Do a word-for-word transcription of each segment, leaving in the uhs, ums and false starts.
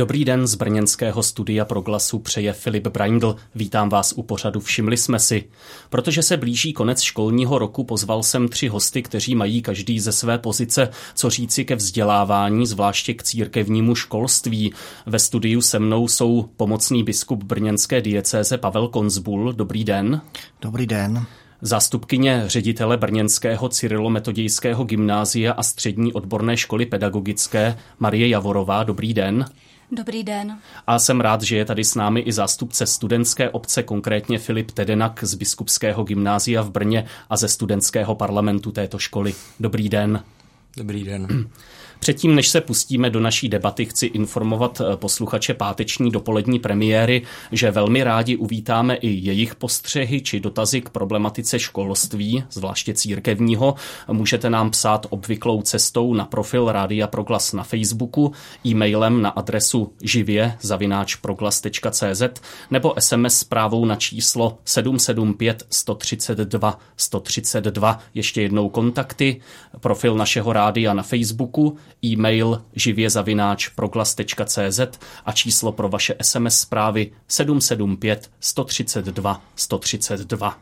Dobrý den, z brněnského studia Proglasu přeje Filip Braindl. Vítám vás u pořadu Všimli jsme si. Protože se blíží konec školního roku, pozval jsem tři hosty, kteří mají každý ze své pozice co říci ke vzdělávání, zvláště k církevnímu školství. Ve studiu se mnou jsou pomocný biskup brněnské diecéze Pavel Konzbul. Dobrý den. Dobrý den. Zástupkyně ředitele brněnského cyrilometodějského gymnázia a střední odborné školy pedagogické Marie Javorová. Dobrý den. Dobrý den. A jsem rád, že je tady s námi i zástupce studentské obce, konkrétně Filip Tedenak z biskupského gymnázia v Brně a ze studentského parlamentu této školy. Dobrý den. Dobrý den. Předtím, než se pustíme do naší debaty, chci informovat posluchače páteční dopolední premiéry, že velmi rádi uvítáme i jejich postřehy či dotazy k problematice školství, zvláště církevního. Můžete nám psát obvyklou cestou na profil Rádia Proglas na Facebooku, e-mailem na adresu živě zavináč proglas tečka cé zet nebo es em es zprávou na číslo sedm sedm pět sto třicet dva sto třicet dva. Ještě jednou kontakty, profil našeho rádia na Facebooku, e-mail živě zavináč proglas tečka cé zet a číslo pro vaše es em es zprávy sedm sedm pět sto třicet dva sto třicet dva.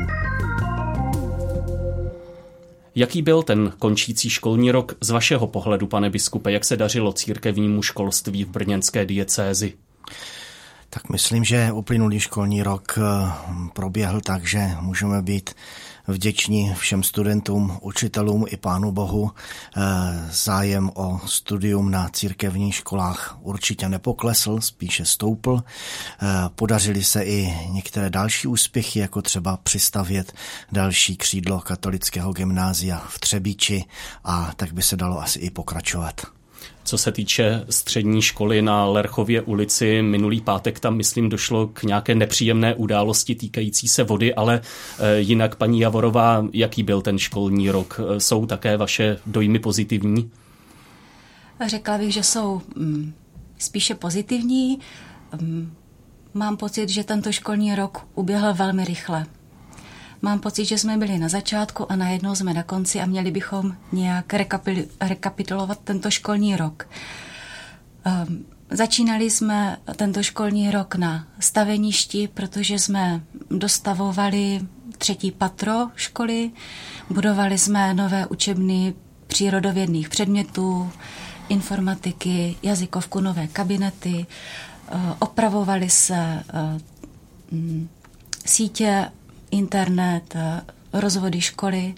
Jaký byl ten končící školní rok z vašeho pohledu, pane biskupe? Jak se dařilo církevnímu školství v brněnské diecézi? Tak myslím, že uplynulý školní rok proběhl tak, že můžeme být vděční všem studentům, učitelům i Pánu Bohu. Zájem o studium na církevních školách určitě nepoklesl, spíše stoupl. Podařily se i některé další úspěchy, jako třeba přistavět další křídlo katolického gymnázia v Třebíči, a tak by se dalo asi i pokračovat. Co se týče střední školy na Lerchově ulici, minulý pátek tam, myslím, došlo k nějaké nepříjemné události týkající se vody, ale jinak, paní Javorová, jaký byl ten školní rok? Jsou také vaše dojmy pozitivní? Řekla bych, že jsou mm, spíše pozitivní. Mm, mám pocit, že tento školní rok uběhl velmi rychle. Mám pocit, že jsme byli na začátku a najednou jsme na konci a měli bychom nějak rekapil- rekapitulovat tento školní rok. Um, začínali jsme tento školní rok na staveništi, protože jsme dostavovali třetí patro školy, budovali jsme nové učebny přírodovědných předmětů, informatiky, jazykovku, nové kabinety, uh, opravovali se uh, um, sítě, internet, rozvody školy.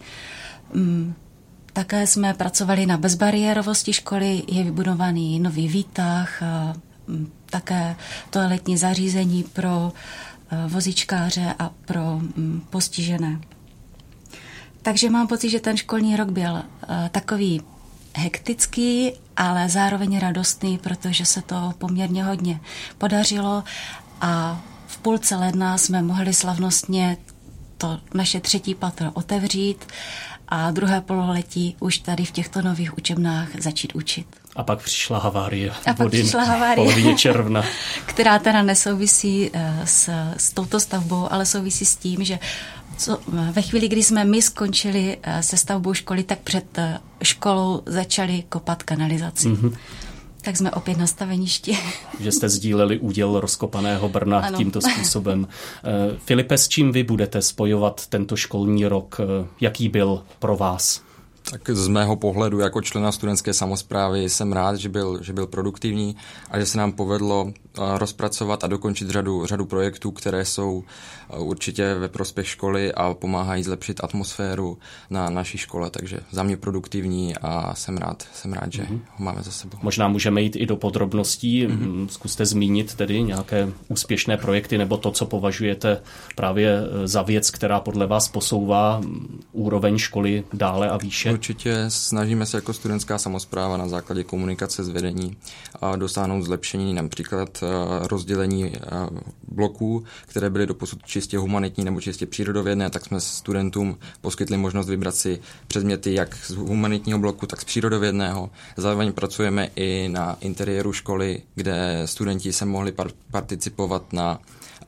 Také jsme pracovali na bezbariérovosti školy, je vybudovaný nový výtah, také toaletní zařízení pro vozíčkáře a pro postižené. Takže mám pocit, že ten školní rok byl takový hektický, ale zároveň radostný, protože se to poměrně hodně podařilo a v půlce ledna jsme mohli slavnostně to naše třetí patro otevřít a druhé pololetí už tady v těchto nových učebnách začít učit. A pak přišla havárie. A pak přišla havárie, polovině června. Která teda nesouvisí s, s touto stavbou, ale souvisí s tím, že co, ve chvíli, kdy jsme my skončili se stavbou školy, tak před školou začali kopat kanalizaci. Mm-hmm. Tak jsme opět na staveništi. Že jste sdíleli úděl rozkopaného Brna ano. Tímto způsobem. Filipe, s čím vy budete spojovat tento školní rok? Jaký byl pro vás? Tak z mého pohledu jako člena studentské samosprávy jsem rád, že byl, že byl produktivní a že se nám povedlo rozpracovat a dokončit řadu, řadu projektů, které jsou určitě ve prospěch školy a pomáhají zlepšit atmosféru na naší škole, takže za mě produktivní a jsem rád, jsem rád, že mm-hmm. ho máme za sebou. Možná můžeme jít i do podrobností. Mm-hmm. Zkuste zmínit tedy nějaké úspěšné projekty nebo to, co považujete právě za věc, která podle vás posouvá úroveň školy dále a výše. Určitě snažíme se jako studentská samospráva na základě komunikace s vedení dosáhnout zlepšení, například rozdělení bloků, které byly doposud čistě humanitní nebo čistě přírodovědné, tak jsme studentům poskytli možnost vybrat si předměty jak z humanitního bloku, tak z přírodovědného. Zároveň pracujeme i na interiéru školy, kde studenti se mohli par- participovat na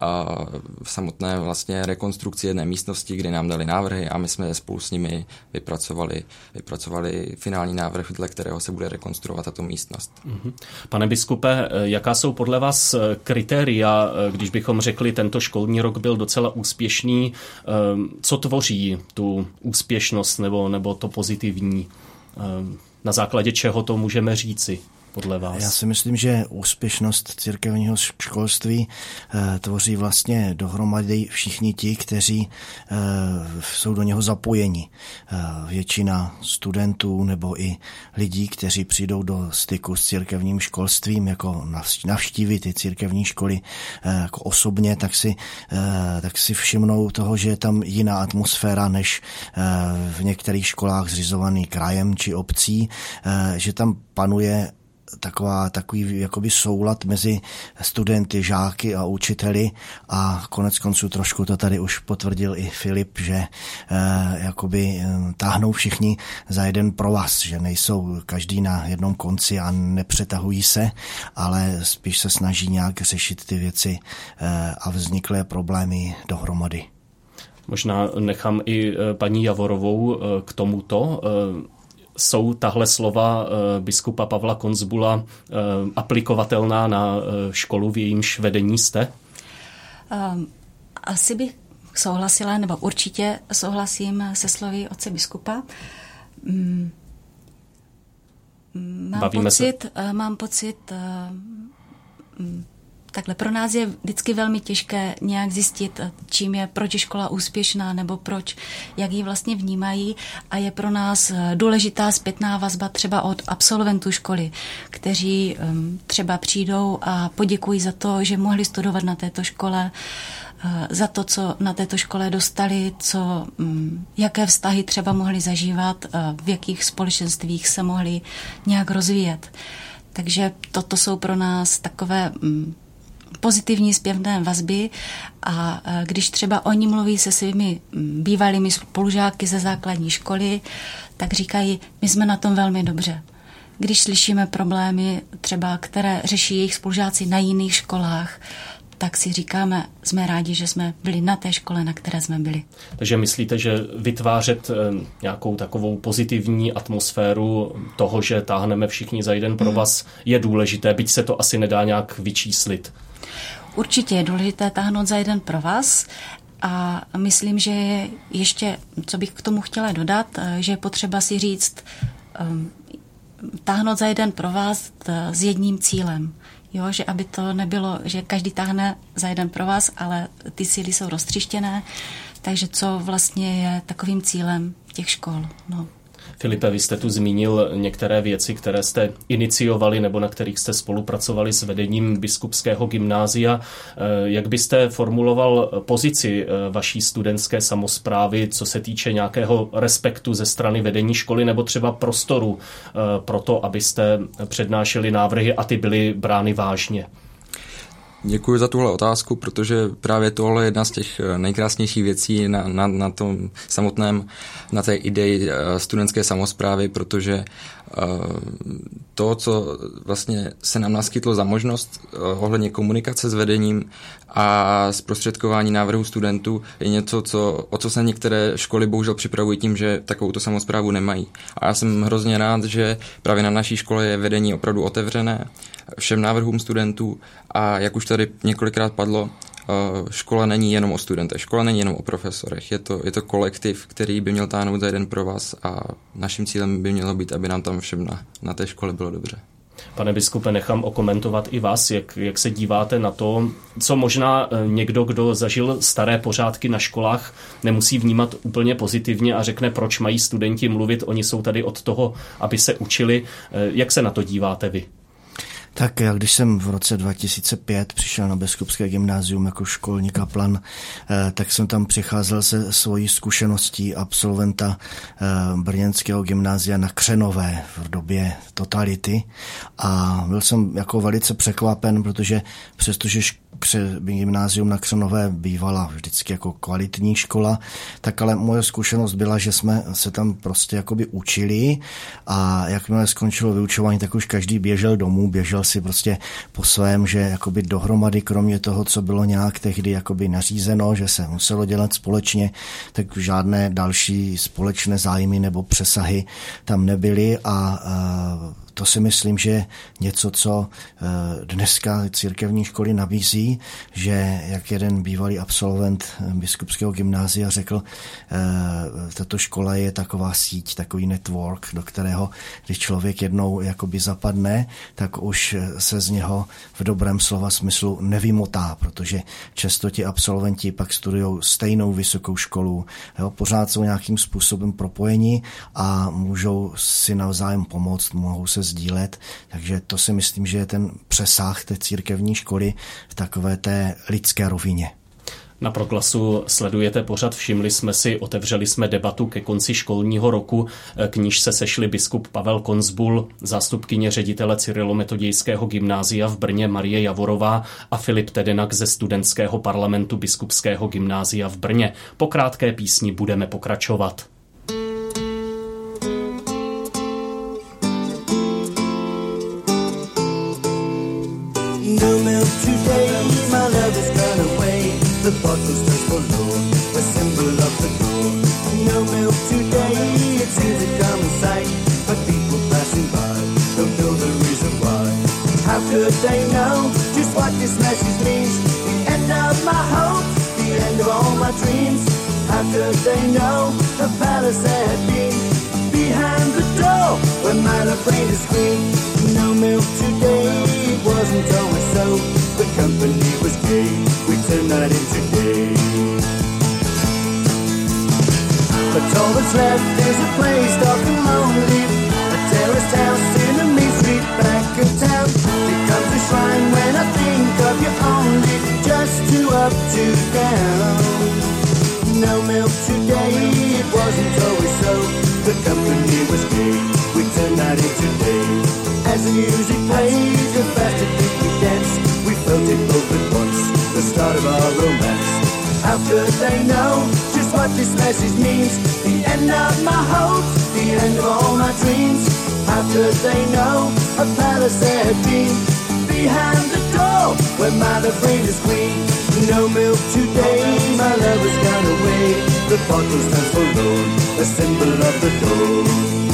v samotné vlastně rekonstrukci jedné místnosti, kdy nám dali návrhy a my jsme spolu s nimi vypracovali, vypracovali finální návrh, dle kterého se bude rekonstruovat tato místnost. Pane biskupe, jaká jsou podle vás kritéria, když bychom řekli, tento školní rok byl docela úspěšný, co tvoří tu úspěšnost nebo, nebo to pozitivní? Na základě čeho to můžeme říci podle vás? Já si myslím, že úspěšnost církevního školství e, tvoří vlastně dohromady všichni ti, kteří e, jsou do něho zapojeni. E, většina studentů nebo i lidí, kteří přijdou do styku s církevním školstvím, jako navštíví ty církevní školy e, jako osobně, tak si, e, tak si všimnou toho, že je tam jiná atmosféra než e, v některých školách zřizovaný krajem či obcí, e, že tam panuje taková, takový jakoby soulad mezi studenty, žáky a učiteli a konec konců trošku to tady už potvrdil i Filip, že eh, jakoby eh, táhnou všichni za jeden provaz, že nejsou každý na jednom konci a nepřetahují se, ale spíš se snaží nějak řešit ty věci eh, a vzniklé problémy dohromady. Možná nechám i paní Javorovou k tomuto. Jsou tahle slova biskupa Pavla Konzbula aplikovatelná na školu, v jejímž vedení jste? Asi bych souhlasila, nebo určitě souhlasím se slovy otce biskupa. Mám Bavíme pocit, se? mám pocit, takhle pro nás je vždycky velmi těžké nějak zjistit, čím je, proč je škola úspěšná, nebo proč, jak ji vlastně vnímají, a je pro nás důležitá zpětná vazba třeba od absolventů školy, kteří um, třeba přijdou a poděkují za to, že mohli studovat na této škole, uh, za to, co na této škole dostali, co, um, jaké vztahy třeba mohli zažívat, uh, v jakých společenstvích se mohli nějak rozvíjet. Takže toto jsou pro nás takové um, pozitivní zpěvné vazby, a když třeba oni mluví se svými bývalými spolužáky ze základní školy, tak říkají, my jsme na tom velmi dobře. Když slyšíme problémy třeba, které řeší jejich spolužáci na jiných školách, tak si říkáme, jsme rádi, že jsme byli na té škole, na které jsme byli. Takže myslíte, že vytvářet nějakou takovou pozitivní atmosféru toho, že táhneme všichni za jeden provaz, je důležité, byť se to asi nedá nějak vyčíslit? Určitě je důležité táhnout za jeden provaz, a myslím, že je ještě, co bych k tomu chtěla dodat, že je potřeba si říct, um, táhnout za jeden provaz s jedním cílem. Jo, že aby to nebylo, že každý táhne za jeden provaz, ale ty síly jsou roztříštěné, takže co vlastně je takovým cílem těch škol. No. Filipe, vy jste tu zmínil některé věci, které jste iniciovali nebo na kterých jste spolupracovali s vedením biskupského gymnázia. Jak byste formuloval pozici vaší studentské samosprávy, co se týče nějakého respektu ze strany vedení školy nebo třeba prostoru pro to, abyste přednášeli návrhy a ty byly brány vážně? Děkuji za tuhle otázku, protože právě tohle je jedna z těch nejkrásnějších věcí na, na, na tom samotném, na té ideji studentské samosprávy, protože to, co vlastně se nám naskytlo za možnost ohledně komunikace s vedením a zprostředkování návrhů studentů, je něco, co, o co se některé školy bohužel připravují tím, že takovouto samosprávu nemají. A já jsem hrozně rád, že právě na naší škole je vedení opravdu otevřené všem návrhům studentů, a jak už tady několikrát padlo, škola není jenom o studentech, škola není jenom o profesorech, je to, je to kolektiv, který by měl táhnout za jeden provaz, a naším cílem by mělo být, aby nám tam všem na, na té škole bylo dobře. Pane biskupe, nechám okomentovat i vás, jak, jak se díváte na to, co možná někdo, kdo zažil staré pořádky na školách, nemusí vnímat úplně pozitivně a řekne, proč mají studenti mluvit, oni jsou tady od toho, aby se učili. Jak se na to díváte vy? Tak já, když jsem v roce dva tisíce pět přišel na biskupské gymnázium jako školní kaplan, tak jsem tam přicházel se svojí zkušeností absolventa brněnského gymnázia na Křenové v době totality, a byl jsem jako velice překvapen, protože přestože gymnázium na Křenové bývala vždycky jako kvalitní škola, tak ale moje zkušenost byla, že jsme se tam prostě jakoby učili, a jakmile skončilo vyučování, tak už každý běžel domů, běžel šel si prostě po svém, že jakoby dohromady, kromě toho, co bylo nějak tehdy jakoby nařízeno, že se muselo dělat společně, tak žádné další společné zájmy nebo přesahy tam nebyly a, a to si myslím, že něco, co dneska církevní školy nabízí, že jak jeden bývalý absolvent biskupského gymnázia řekl, tato škola je taková síť, takový network, do kterého, když člověk jednou jakoby zapadne, tak už se z něho v dobrém slova smyslu nevymotá, protože často ti absolventi pak studují stejnou vysokou školu, jo, pořád jsou nějakým způsobem propojeni a můžou si navzájem pomoct, mohou se sdílet, takže to si myslím, že je ten přesah té církevní školy v takové té lidské rovině. Na Proglasu sledujete pořad, všimli jsme si, otevřeli jsme debatu ke konci školního roku, k níž se sešli biskup Pavel Konzbul, zástupkyně ředitele Cyrilometodějského gymnázia v Brně Marie Javorová a Filip Tedenak ze studentského parlamentu biskupského gymnázia v Brně. Po krátké písni budeme pokračovat. The bottle stands for low, a symbol of the door. No milk today, it seems a common sight, but people passing by don't know the reason why. How could they know just what this message means? The end of my hopes, the end of all my dreams. How could they know the palace had been behind the door where my love reigned a scream? No milk today, it wasn't always so. The company was gay, we turned night into day. But all that's left is a place dark and lonely, a terraced house in a mean street back of town. Becomes a shrine when I think of you only, just two up, two down. No milk today, it wasn't always so. The company was gay, we turned night into day. As the music played, the faster did we dance. We felt it both at once, the start of our romance. How could they know just what this message means? The end of my hopes, the end of all my dreams. How could they know a palace there had been behind the door where my love reigned as queen? No milk today, my love has gone away. The bottle stands for loan, a symbol of the door.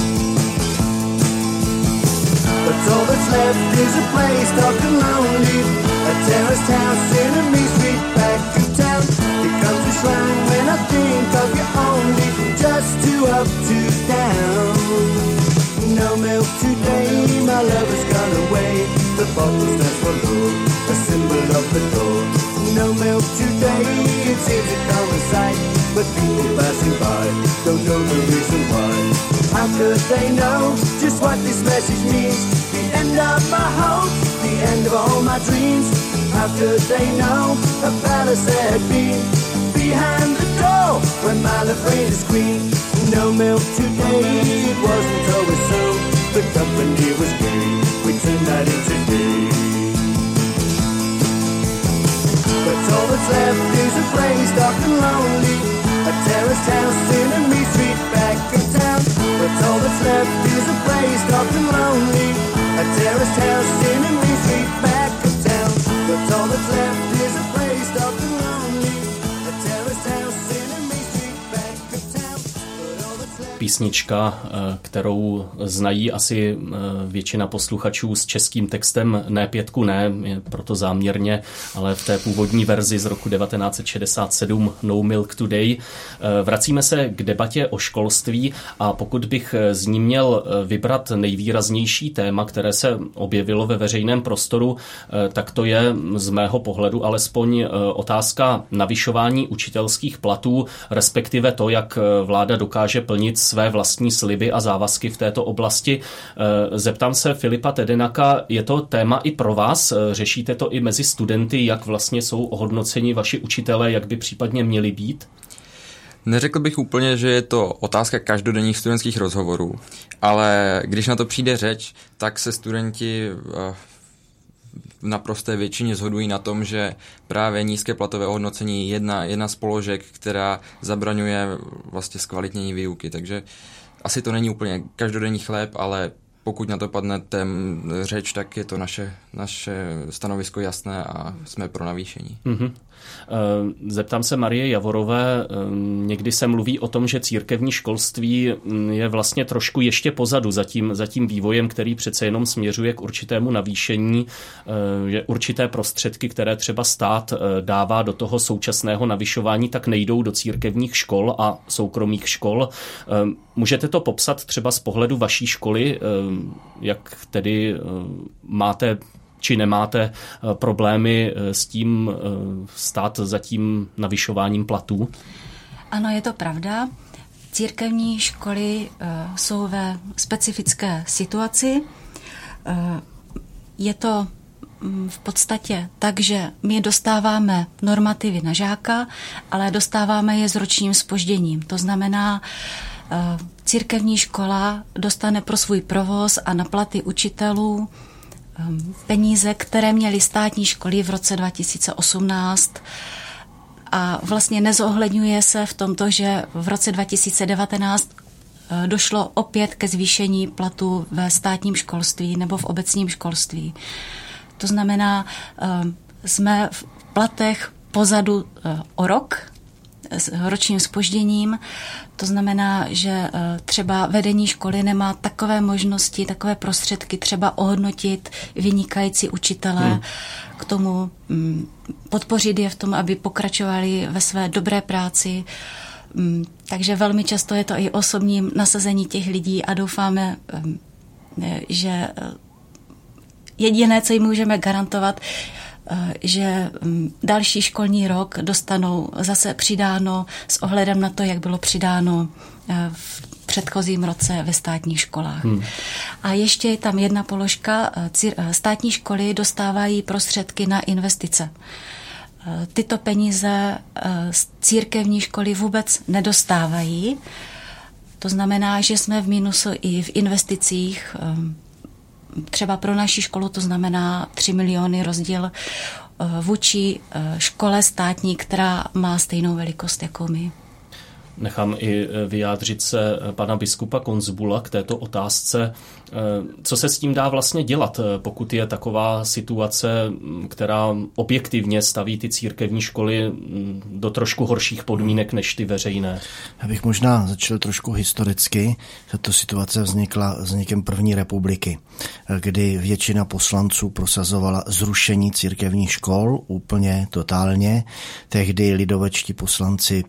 But all that's left is a place dark and lonely, a terraced house in a mean street back of town. Becomes a shrine when I think of you only, just two up, two down. No milk today, my love has gone away. The bottle stands for low, a symbol of the door. No milk today, it seems a common sight, but people passing by don't know the reason why. How could they know just what this message means? The end of my hopes, the end of all my dreams. How could they know a palace there had been behind the door when my love reigned as queen? No milk today, it wasn't always so. The company was gay, we turned night into day. But all that's left is a place dark and lonely, a terraced house in a mean street back of town. But all that's left is a place dark and lonely, a terraced house in a mean street back of town. But all that's left is a place dark and lonely, a terraced house in a mean street back of town. But all that's left... Písnička, kterou znají asi většina posluchačů s českým textem Ne pětku ne, je proto záměrně, ale v té původní verzi z roku devatenáct set šedesát sedm No Milk Today. Vracíme se k debatě o školství a pokud bych z ní měl vybrat nejvýraznější téma, které se objevilo ve veřejném prostoru, tak to je z mého pohledu alespoň otázka navyšování učitelských platů, respektive to, jak vláda dokáže plnit své vlastní sliby a závazky v této oblasti. Zeptám se Filipa Tedenaka, je to téma i pro vás? Řešíte to i mezi studenty, jak vlastně jsou ohodnoceni vaši učitelé, jak by případně měli být? Neřekl bych úplně, že je to otázka každodenních studentských rozhovorů, ale když na to přijde řeč, tak se studenti v naprosté většině shodují na tom, že právě nízké platové ohodnocení je jedna, jedna z položek, která zabraňuje vlastně zkvalitnění výuky. Takže asi to není úplně každodenní chléb, ale pokud na to padne tém řeč, tak je to naše, naše stanovisko jasné a jsme pro navýšení. Mm-hmm. Zeptám se Marie Javorové, někdy se mluví o tom, že církevní školství je vlastně trošku ještě pozadu za tím, za tím vývojem, který přece jenom směřuje k určitému navýšení, že určité prostředky, které třeba stát dává do toho současného navyšování, tak nejdou do církevních škol a soukromých škol. Můžete to popsat třeba z pohledu vaší školy, jak tedy máte či nemáte problémy s tím stát za tím navyšováním platů? Ano, je to pravda. Církevní školy jsou ve specifické situaci. Je to v podstatě tak, že my dostáváme normativy na žáka, ale dostáváme je s ročním zpožděním. To znamená, církevní škola dostane pro svůj provoz a na platy učitelů peníze, které měly státní školy v roce dva tisíce osmnáct a vlastně nezohledňuje se v tomto, že v roce dva tisíce devatenáct došlo opět ke zvýšení platů ve státním školství nebo v obecním školství. To znamená, jsme v platech pozadu o rok s ročním zpožděním. To znamená, že třeba vedení školy nemá takové možnosti, takové prostředky třeba ohodnotit vynikající učitele, hmm. k tomu podpořit je v tom, aby pokračovali ve své dobré práci. Takže velmi často je to i osobním nasazení těch lidí a doufáme, že jediné, co jim můžeme garantovat, že další školní rok dostanou zase přidáno s ohledem na to, jak bylo přidáno v předchozím roce ve státních školách. Hmm. A ještě je tam jedna položka. Státní školy dostávají prostředky na investice. Tyto peníze církevní školy vůbec nedostávají. To znamená, že jsme v minusu i v investicích. Třeba pro naši školu to znamená tři miliony rozdíl vůči škole státní, která má stejnou velikost jako my. Nechám i vyjádřit se pana biskupa Konzbula k této otázce. Co se s tím dá vlastně dělat, pokud je taková situace, která objektivně staví ty církevní školy do trošku horších podmínek než ty veřejné? Já bych možná začal trošku historicky. Tato situace vznikla vznikem první republiky, kdy většina poslanců prosazovala zrušení církevních škol úplně totálně. Tehdy lidovečtí poslanci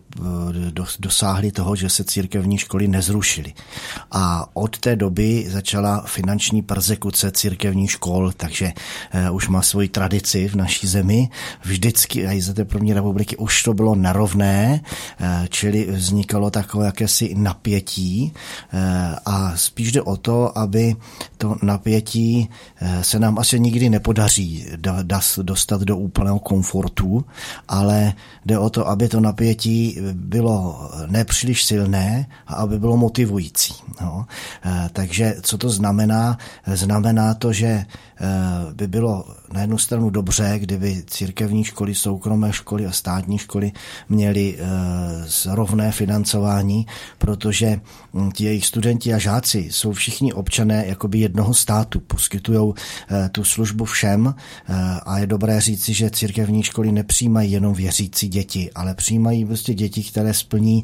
dosáhli toho, že se církevní školy nezrušily. A od té doby začala finanční persekuce církevních škol, takže uh, už má svoji tradici v naší zemi. Vždycky, i za té první republiky, už to bylo nerovné, uh, čili vznikalo takové jakési napětí uh, a spíš jde o to, aby to napětí uh, se nám asi nikdy nepodaří da, da, dostat do úplného komfortu, ale jde o to, aby to napětí bylo nepříliš silné a aby bylo motivující. No. Uh, takže co to znamená? Znamená to, že by bylo na jednu stranu dobře, kdyby církevní školy, soukromé školy a státní školy měly rovné financování, protože ti jejich studenti a žáci jsou všichni občané jakoby jednoho státu, poskytují tu službu všem a je dobré říci, že církevní školy nepřijímají jenom věřící děti, ale přijímají prostě děti, které splní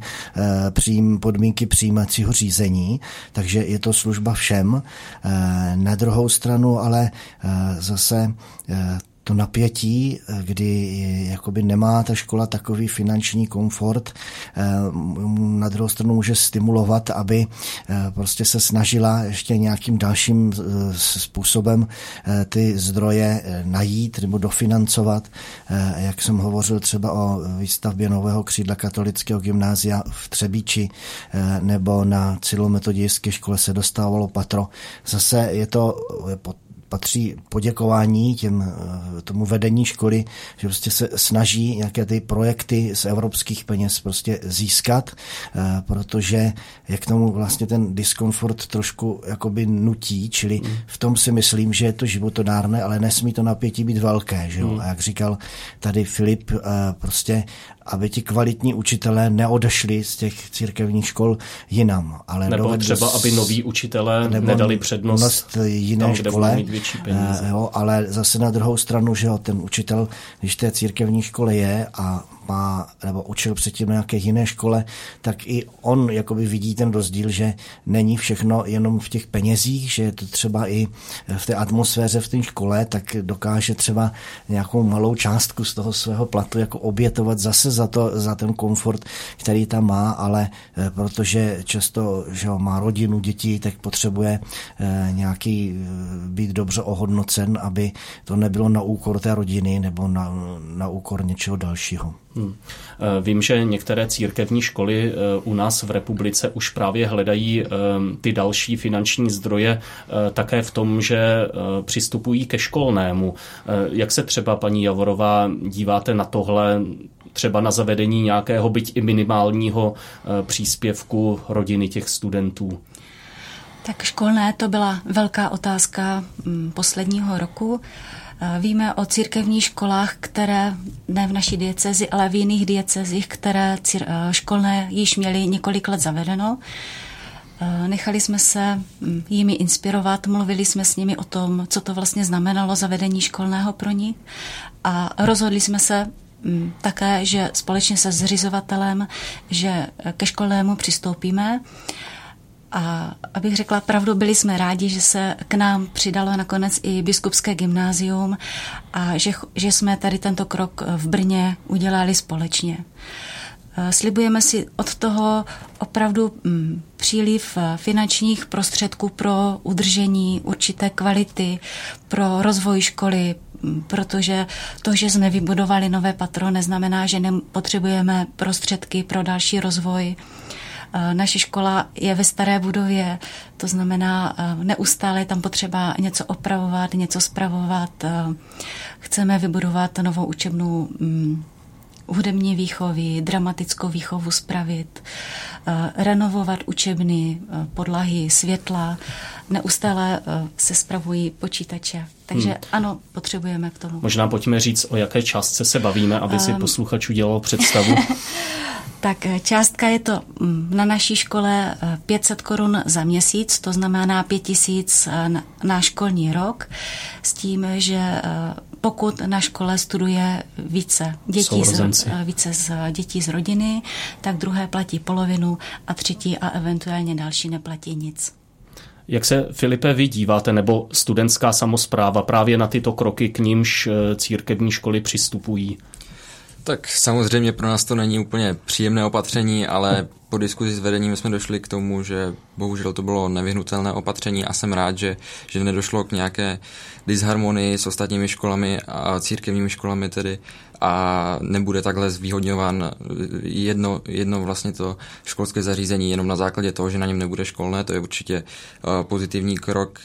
podmínky přijímacího řízení, takže je to služba všem. Na druhou stranu ale zase to napětí, kdy jakoby nemá ta škola takový finanční komfort, na druhou stranu může stimulovat, aby prostě se snažila ještě nějakým dalším způsobem ty zdroje najít nebo dofinancovat. Jak jsem hovořil třeba o výstavbě nového křídla katolického gymnázia v Třebíči nebo na cyrilometodějské škole se dostávalo patro. Zase je to pod patří poděkování těm, tomu vedení školy, že prostě se snaží nějaké ty projekty z evropských peněz prostě získat, protože jak tomu vlastně ten diskomfort trošku jakoby nutí, čili v tom si myslím, že je to životodárné, ale nesmí to napětí být velké. Že jo? A jak říkal tady Filip, prostě aby ti kvalitní učitelé neodešli z těch církevních škol jinam. Ale nebo třeba, aby noví učitelé nedali přednost jiné tam, škole, kde mít větší peníze. Jo, ale zase na druhou stranu, že jo, ten učitel, když v té církevní škole je a má, nebo učil předtím na nějaké jiné škole, tak i on jakoby vidí ten rozdíl, že není všechno jenom v těch penězích, že je to třeba i v té atmosféře v té škole, tak dokáže třeba nějakou malou částku z toho svého platu jako obětovat zase za, to, za ten komfort, který tam má, ale protože často, že má rodinu, děti, tak potřebuje nějaký být dobře ohodnocen, aby to nebylo na úkor té rodiny nebo na, na úkor něčeho dalšího. Hmm. Vím, že některé církevní školy u nás v republice už právě hledají ty další finanční zdroje také v tom, že přistupují ke školnému. Jak se třeba, paní Javorová, díváte na tohle, třeba na zavedení nějakého byť i minimálního příspěvku rodiny těch studentů? Tak školné to byla velká otázka posledního roku. Víme o církevních školách, které ne v naší diecezi, ale v jiných diecezích, které školné již měly několik let zavedeno. Nechali jsme se jimi inspirovat, mluvili jsme s nimi o tom, co to vlastně znamenalo zavedení školného pro ně a rozhodli jsme se také, že společně se zřizovatelem, že ke školnému přistoupíme. A abych řekla pravdu, byli jsme rádi, že se k nám přidalo nakonec i biskupské gymnázium a že, že jsme tady tento krok v Brně udělali společně. Slibujeme si od toho opravdu příliv finančních prostředků pro udržení určité kvality, pro rozvoj školy, protože to, že jsme vybudovali nové patro, neznamená, že nepotřebujeme prostředky pro další rozvoj. Naše škola je ve staré budově, to znamená, neustále je tam potřeba něco opravovat, něco spravovat. Chceme vybudovat novou učebnu hudební výchovy, dramatickou výchovu spravit, renovovat učebny, podlahy, světla. Neustále se spravují počítače. Takže hmm. ano, potřebujeme k tomu. Možná pojďme říct, o jaké částce se bavíme, aby si posluchač udělal představu. Tak částka je to na naší škole pět set korun za měsíc, to znamená pět tisíc na školní rok, s tím, že pokud na škole studuje více dětí z, více z dětí z rodiny, tak druhé platí polovinu a třetí a eventuálně další neplatí nic. Jak se, Filipe, vy díváte, nebo studentská samospráva právě na tyto kroky, k nímž církevní školy přistupují? Tak samozřejmě pro nás to není úplně příjemné opatření, ale po diskuzi s vedením jsme došli k tomu, že bohužel to bylo nevyhnutelné opatření a jsem rád, že, že nedošlo k nějaké disharmonii s ostatními školami a církevními školami tedy a nebude takhle zvýhodňován jedno, jedno vlastně to školské zařízení jenom na základě toho, že na něm nebude školné, to je určitě uh, pozitivní krok.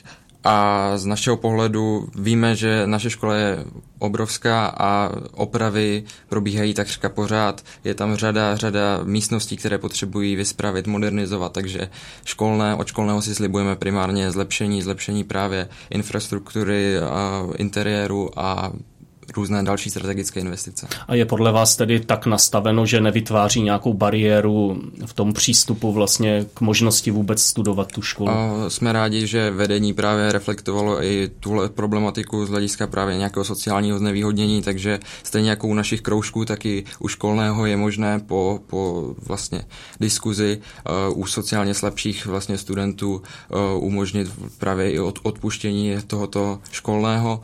A z našeho pohledu víme, že naše škola je obrovská a opravy probíhají takřka pořád. Je tam řada, řada místností, které potřebují vyspravit, modernizovat, takže školné, od školného si slibujeme primárně zlepšení, zlepšení právě infrastruktury, a interiéru a různé další strategické investice. A je podle vás tedy tak nastaveno, že nevytváří nějakou bariéru v tom přístupu vlastně k možnosti vůbec studovat tu školu? A jsme rádi, že vedení právě reflektovalo i tuhle problematiku z hlediska právě nějakého sociálního znevýhodnění, takže stejně jako u našich kroužků, tak i u školného je možné po, po vlastně diskuzi uh, u sociálně slabších vlastně studentů uh, umožnit právě i od, odpuštění tohoto školného.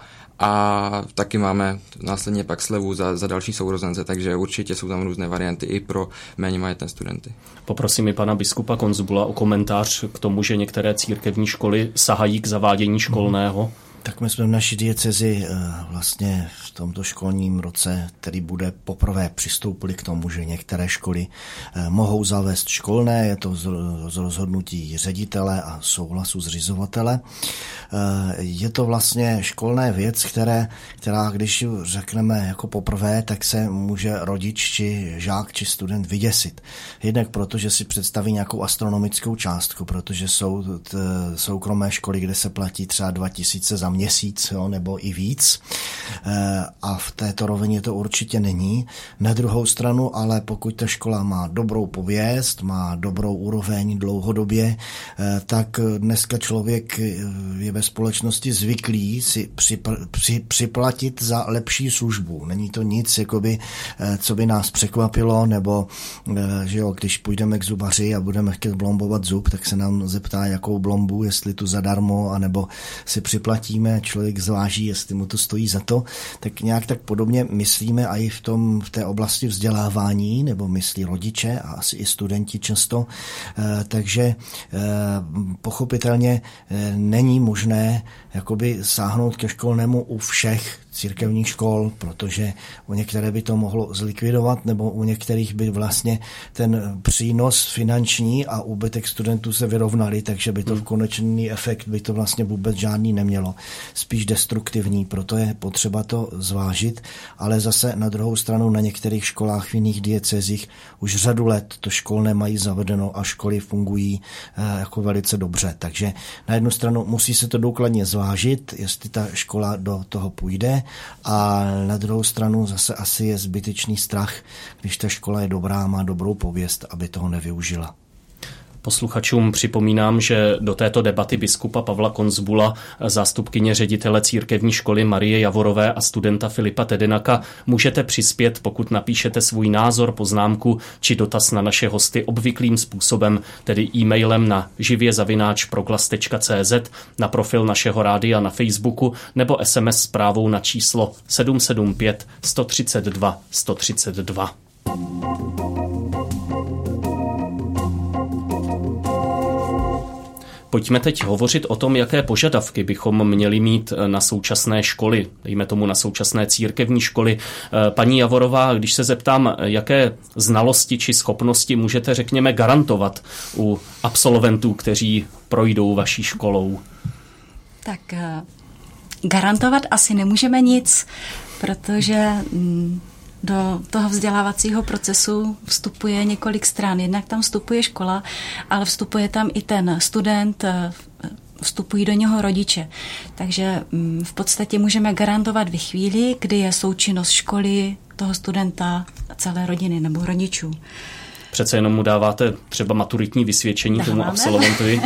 A taky máme následně pak slevu za, za další sourozence, takže určitě jsou tam různé varianty i pro méně majetné studenty. Poprosím i pana biskupa Konzbula o komentář k tomu, že některé církevní školy sahají k zavádění školného. Tak my jsme v naší diecezi vlastně v tomto školním roce, který bude poprvé, přistoupili k tomu, že některé školy mohou zavést školné, je to z rozhodnutí ředitele a souhlasu zřizovatele. Je to vlastně školné věc, které, která, když ji řekneme jako poprvé, tak se může rodič či žák či student vyděsit. Jednak proto, že si představí nějakou astronomickou částku, protože jsou t, soukromé školy, kde se platí třeba dva tisíce za měsíc, jo, nebo i víc. A v této rovině to určitě není. Na druhou stranu, ale pokud ta škola má dobrou pověst, má dobrou úroveň dlouhodobě, tak dneska člověk je ve společnosti zvyklý si připl, při, připlatit za lepší službu. Není to nic, jakoby, co by nás překvapilo, nebo že jo, když půjdeme k zubaři a budeme chtět blombovat zub, tak se nám zeptá, jakou blombu, jestli tu zadarmo, anebo si připlatíme, člověk zváží, jestli mu to stojí za to. Tak nějak tak podobně myslíme a i v, tom, v té oblasti vzdělávání, nebo myslí rodiče a asi i studenti často. Takže pochopitelně není možné jakoby sáhnout ke školnému u všech církevních škol, protože u některé by to mohlo zlikvidovat, nebo u některých by vlastně ten přínos finanční a úbytek studentů se vyrovnali, takže by to v konečný efekt by to vlastně vůbec žádný nemělo. Spíš destruktivní, proto je potřeba to zvážit, ale zase na druhou stranu na některých školách v jiných diecezích už řadu let to školné mají zavedeno a školy fungují eh, jako velice dobře. Takže na jednu stranu musí se to důkladně zvážit, jestli ta škola do toho půjde, a na druhou stranu zase asi je zbytečný strach, když ta škola je dobrá, má dobrou pověst, aby toho nevyužila. Posluchačům připomínám, že do této debaty biskupa Pavla Konzbula, zástupkyně ředitele církevní školy Marie Javorové a studenta Filipa Tedenaka můžete přispět, pokud napíšete svůj názor, poznámku či dotaz na naše hosty obvyklým způsobem, tedy e-mailem na živě zavináč proglas tečka cé zet, na profil našeho rádia na Facebooku nebo es em es zprávou na číslo sedm sedm pět sto třicet dva sto třicet dva. Pojďme teď hovořit o tom, jaké požadavky bychom měli mít na současné školy, dejme tomu na současné církevní školy. Paní Javorová, když se zeptám, jaké znalosti či schopnosti můžete, řekněme, garantovat u absolventů, kteří projdou vaší školou? Tak garantovat asi nemůžeme nic, protože do toho vzdělávacího procesu vstupuje několik stran. Jednak tam vstupuje škola, ale vstupuje tam i ten student, vstupují do něho rodiče. Takže v podstatě můžeme garantovat ve chvíli, kdy je součinnost školy, toho studenta a celé rodiny nebo rodičů. Přece jenom mu dáváte třeba maturitní vysvědčení Dáváme. tomu absolventovi.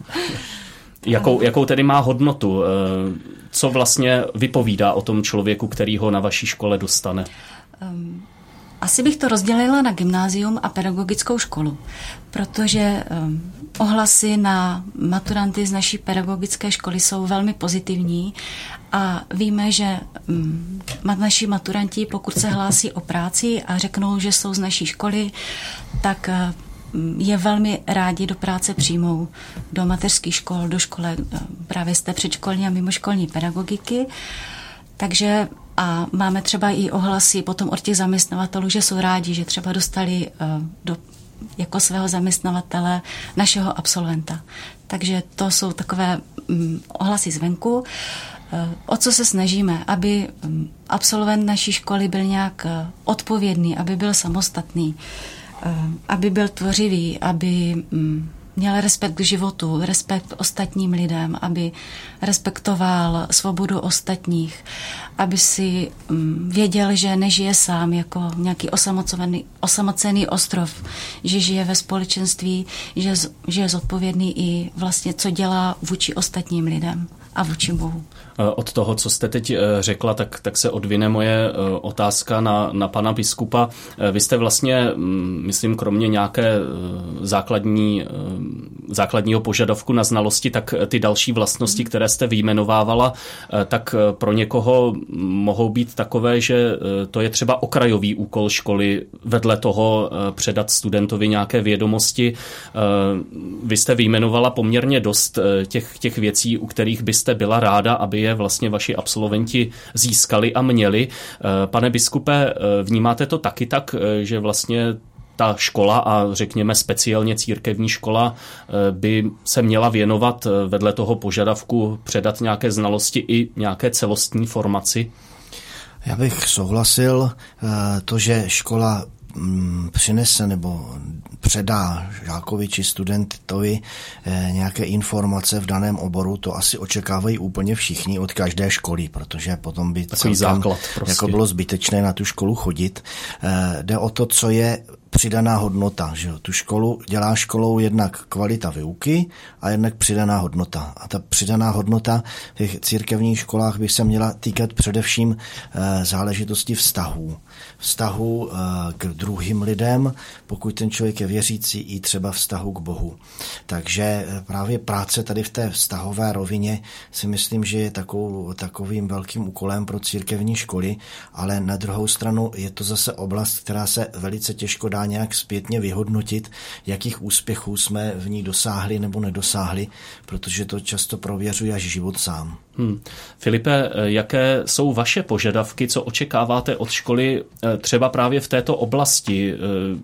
Jakou, jakou tedy má hodnotu? Co vlastně vypovídá o tom člověku, který ho na vaší škole dostane? Um, asi bych to rozdělila na gymnázium a pedagogickou školu, protože um, ohlasy na maturanty z naší pedagogické školy jsou velmi pozitivní a víme, že um, naši maturanti, pokud se hlásí o práci a řeknou, že jsou z naší školy, tak um, je velmi rádi do práce přijmou do mateřských škol, do škole um, právě z té předškolní a mimoškolní pedagogiky. Takže a máme třeba i ohlasy potom od těch zaměstnavatelů, že jsou rádi, že třeba dostali uh, do, jako svého zaměstnavatele našeho absolventa. Takže to jsou takové um, ohlasy zvenku. Uh, o co se snažíme? Aby um, absolvent naší školy byl nějak uh, odpovědný, aby byl samostatný, uh, aby byl tvořivý, aby um, měl respekt k životu, respekt k ostatním lidem, aby respektoval svobodu ostatních, aby si um, věděl, že nežije sám jako nějaký osamocený, osamocený ostrov, že žije ve společenství, že, že je zodpovědný i vlastně, co dělá vůči ostatním lidem a vůči Bohu. Od toho, co jste teď řekla, tak, tak se odvine moje otázka na, na pana biskupa. Vy jste vlastně, myslím, kromě nějaké základní, základního požadavku na znalosti, tak ty další vlastnosti, které jste vyjmenovávala, tak pro někoho mohou být takové, že to je třeba okrajový úkol školy vedle toho předat studentovi nějaké vědomosti. Vy jste vyjmenovala poměrně dost těch, těch věcí, u kterých byste byla ráda, aby je vlastně vaši absolventi získali a měli. Pane biskupe, vnímáte to taky tak, že vlastně ta škola a řekněme speciálně církevní škola by se měla věnovat vedle toho požadavku předat nějaké znalosti i nějaké celostní formaci? Já bych souhlasil. To, že škola přinese nebo předá žákovi či studentovi nějaké informace v daném oboru, to asi očekávají úplně všichni od každé školy, protože potom by takový základ prostě. Jako bylo zbytečné na tu školu chodit. Jde o to, co je přidaná hodnota. Že jo? Tu školu dělá školou jednak kvalita výuky a jednak přidaná hodnota. A ta přidaná hodnota v těch církevních školách by se měla týkat především e, záležitosti vztahů. Vztahu e, k druhým lidem, pokud ten člověk je věřící, i třeba vztahu k Bohu. Takže e, právě práce tady v té vztahové rovině si myslím, že je takovou, takovým velkým úkolem pro církevní školy, ale na druhou stranu je to zase oblast, která se velice těžko dá nějak zpětně vyhodnotit, jakých úspěchů jsme v ní dosáhli nebo nedosáhli, protože to často prověřuje až život sám. Hmm. Filipe, jaké jsou vaše požadavky, co očekáváte od školy třeba právě v této oblasti?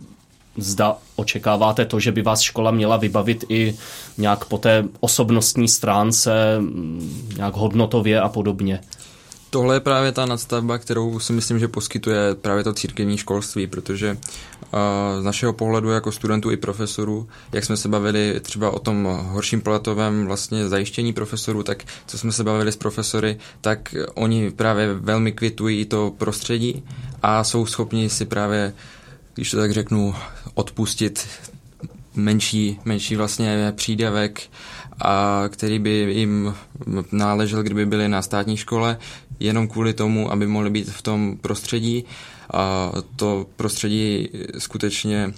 Zda očekáváte to, že by vás škola měla vybavit i nějak po té osobnostní stránce, nějak hodnotově a podobně? Tohle je právě ta nadstavba, kterou si myslím, že poskytuje právě to církevní školství, protože uh, z našeho pohledu jako studentů i profesorů, jak jsme se bavili třeba o tom horším platovém vlastně zajištění profesorů, tak co jsme se bavili s profesory, tak oni právě velmi kvitují to prostředí a jsou schopni si právě, když to tak řeknu, odpustit menší, menší vlastně přídavek, a který by jim náležel, kdyby byli na státní škole, jenom kvůli tomu, aby mohli být v tom prostředí. A to prostředí skutečně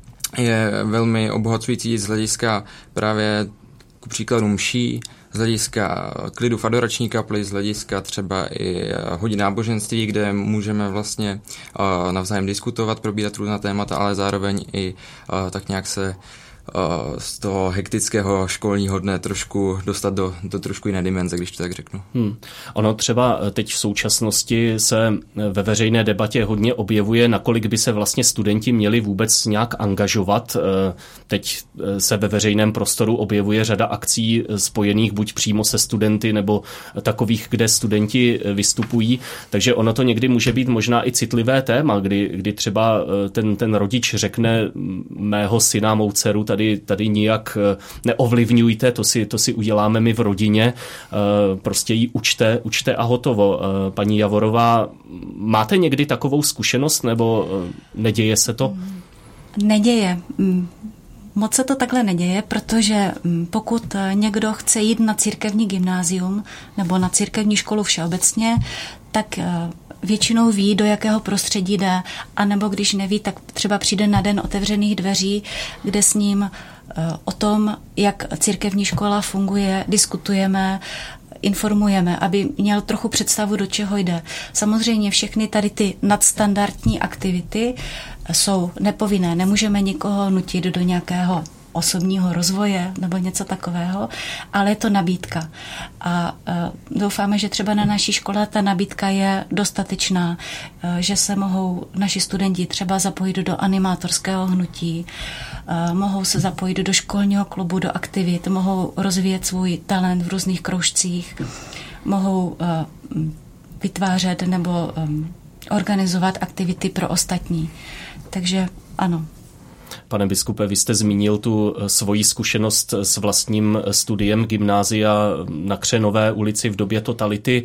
je velmi obohacující z hlediska právě ku příkladu mší, z hlediska klidu v adorační kapli, z hlediska třeba i hodin náboženství, kde můžeme vlastně navzájem diskutovat, probírat různá témata, ale zároveň i tak nějak se z toho hektického školního dne trošku dostat do, do trošku jiné dimenze, když to tak řeknu. Hmm. Ono třeba teď v současnosti se ve veřejné debatě hodně objevuje, nakolik by se vlastně studenti měli vůbec nějak angažovat. Teď se ve veřejném prostoru objevuje řada akcí spojených buď přímo se studenty nebo takových, kde studenti vystupují, takže ono to někdy může být možná i citlivé téma, kdy, kdy třeba ten, ten rodič řekne mého syna, mou dceru, Tady, tady nijak neovlivňujte, to si, to si uděláme my v rodině, prostě ji učte, učte a hotovo. Paní Javorová, máte někdy takovou zkušenost, nebo neděje se to? Neděje. Moc se to takhle neděje, protože pokud někdo chce jít na církevní gymnázium nebo na církevní školu všeobecně, tak většinou ví, do jakého prostředí jde, anebo když neví, tak třeba přijde na den otevřených dveří, kde s ním o tom, jak církevní škola funguje, diskutujeme, informujeme, aby měl trochu představu, do čeho jde. Samozřejmě všechny tady ty nadstandardní aktivity jsou nepovinné. Nemůžeme nikoho nutit do nějakého osobního rozvoje nebo něco takového, ale je to nabídka. A uh, doufáme, že třeba na naší škole ta nabídka je dostatečná, uh, že se mohou naši studenti třeba zapojit do animátorského hnutí, uh, mohou se zapojit do školního klubu, do aktivit, mohou rozvíjet svůj talent v různých kroužcích, mohou uh, vytvářet nebo um, organizovat aktivity pro ostatní. Takže ano. Pane biskupe, vy jste zmínil tu svoji zkušenost s vlastním studiem gymnázia na Křenové ulici v době totality.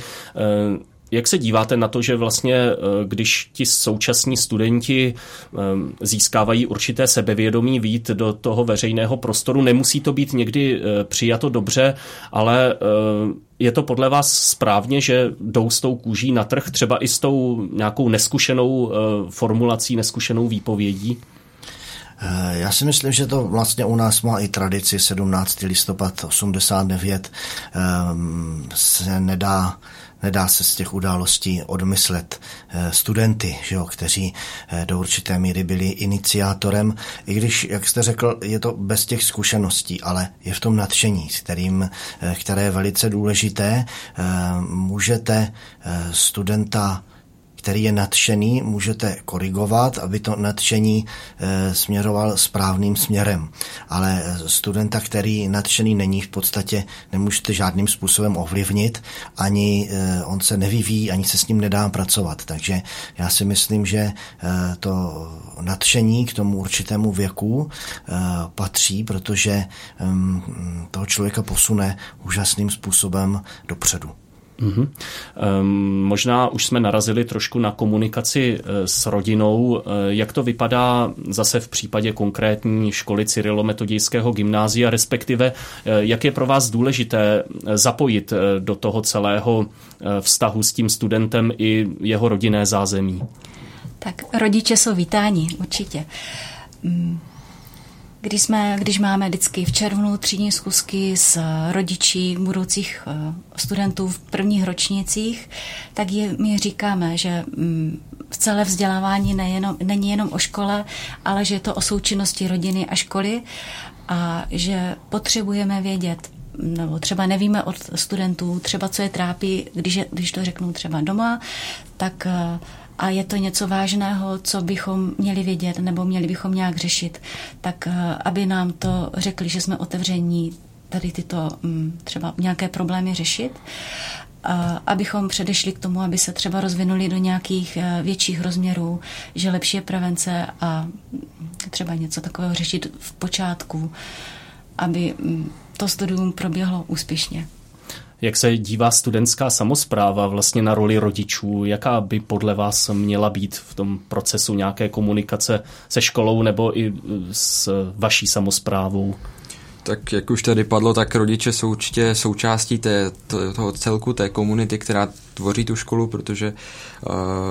Jak se díváte na to, že vlastně, když ti současní studenti získávají určité sebevědomí vyjít do toho veřejného prostoru, nemusí to být někdy přijato dobře, ale je to podle vás správně, že jdou s tou kůží na trh, třeba i s tou nějakou neskušenou formulací, neskušenou výpovědí? Já si myslím, že to vlastně u nás má i tradici. sedmnáctého listopadu osmdesát devět se nedá, nedá se z těch událostí odmyslet. Studenty, že jo, kteří do určité míry byli iniciátorem, i když, jak jste řekl, je to bez těch zkušeností, ale je v tom nadšení, kterým, které je velice důležité. Můžete studenta, který je nadšený, můžete korigovat, aby to nadšení směroval správným směrem. Ale studenta, který nadšený není, v podstatě nemůžete žádným způsobem ovlivnit, ani on se nevyvíjí, ani se s ním nedá pracovat. Takže já si myslím, že to nadšení k tomu určitému věku patří, protože toho člověka posune úžasným způsobem dopředu. Mm-hmm. Um, možná už jsme narazili trošku na komunikaci s rodinou. Jak to vypadá zase v případě konkrétní školy Cyrilometodějského gymnázia, respektive jak je pro vás důležité zapojit do toho celého vztahu s tím studentem i jeho rodinné zázemí? Tak rodiče jsou vítáni, určitě. Když, jsme, když máme vždycky v červnu třídní schůzky s rodiči budoucích studentů v prvních ročnících, tak je, my říkáme, že v celé vzdělávání nejenom, není jenom o škole, ale že je to o součinnosti rodiny a školy a že potřebujeme vědět, nebo třeba nevíme od studentů, třeba co je trápí, když, je, když to řeknou třeba doma, tak a je to něco vážného, co bychom měli vědět nebo měli bychom nějak řešit, tak aby nám to řekli, že jsme otevření tady tyto třeba nějaké problémy řešit, a abychom předešli k tomu, aby se třeba rozvinuli do nějakých větších rozměrů, že lepší je prevence a třeba něco takového řešit v počátku, aby to studium proběhlo úspěšně. Jak se dívá studentská samospráva vlastně na roli rodičů? Jaká by podle vás měla být v tom procesu nějaké komunikace se školou nebo i s vaší samosprávou? Tak jak už tady padlo, tak rodiče jsou určitě součástí té, toho celku, té komunity, která tvoří tu školu, protože uh,